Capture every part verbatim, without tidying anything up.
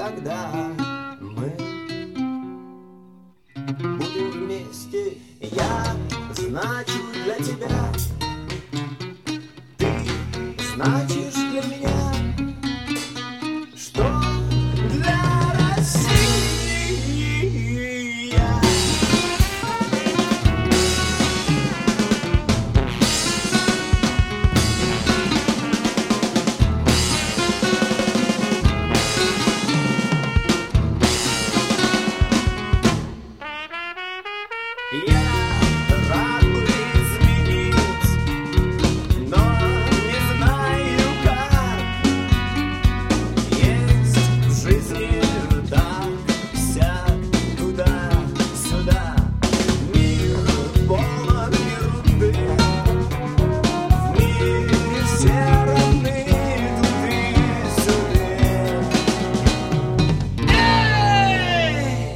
когда мы будем вместе. Я значу для тебя, ты значишь для меня, что для России я. Я рад бы изменить, но не знаю как. Есть в жизни так сяк, туда-сюда. Мир полон ерунды, в мире все равны туды-сюды. Эй!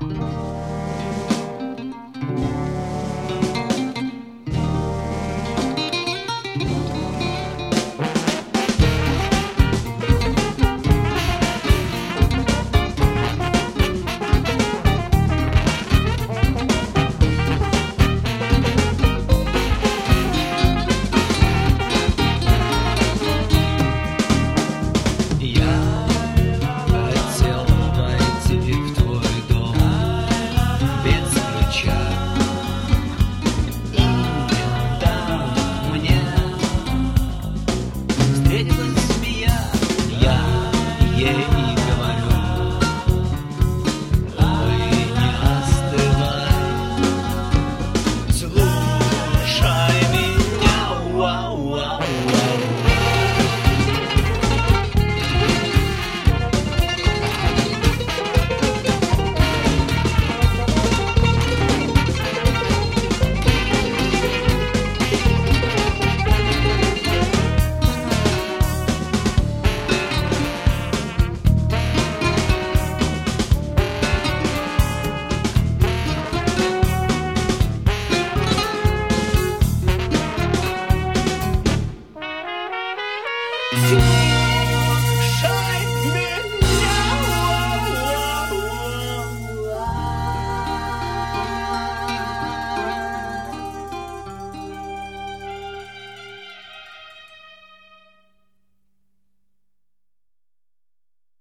Я хотел войти в твой дом без ключа, и там мне встретилась змея. Я ей